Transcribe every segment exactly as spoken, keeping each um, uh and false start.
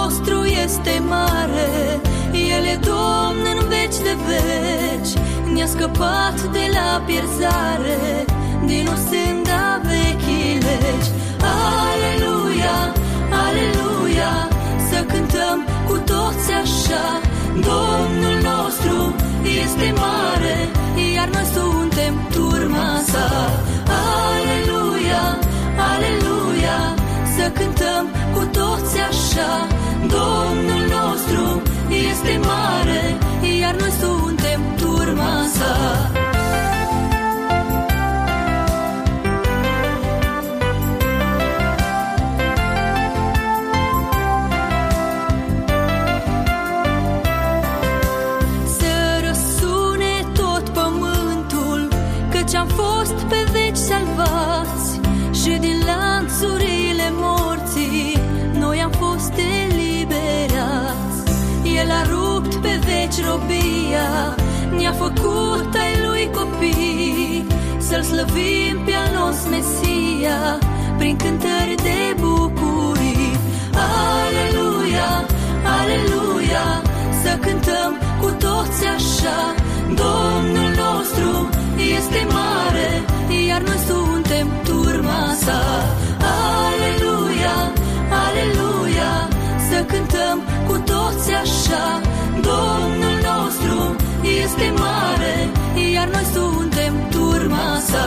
nostru este mare, El e Domn în veci de veci. Ne-a scăpat de la pierzare, din usânda vechii legi. Aleluia, aleluia, să cântăm cu toți așa. Domnul nostru este mare, iar noi suntem turma sa. Aleluia, aleluia, să cântăm cu toți așa. Domnul nostru este mare, iar noi suntem turma sa. Am fost pe veci salvați și din lanțurile morții noi am fost eliberați. El a rupt pe veci robia, ne-a făcut ai lui copii. Să-L slăvim pe-al nostru Mesia prin cântări de bucurii. Aleluia, aleluia, să cântăm cu toți așa. Domnul nostru este mare, iar noi suntem turma sa. Aleluia, aleluia, să cântăm cu toți așa. Domnul nostru este mare, iar noi suntem turma sa.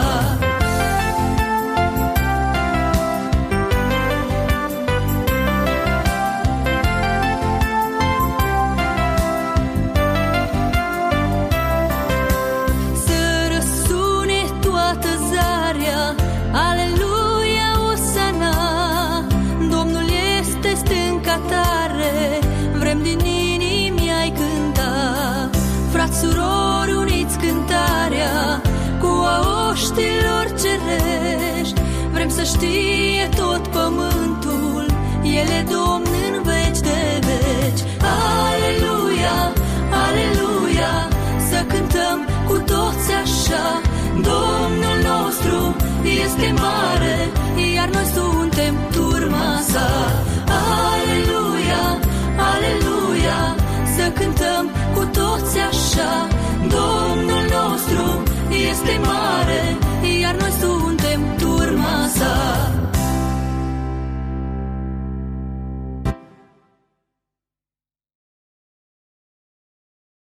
Vrem din inimi ai cânta, frați, surori, uniți cântarea cu a oștilor cerești. Vrem să știe tot pământul, El e Domn în veci de veci. Aleluia, aleluia, să cântăm cu toți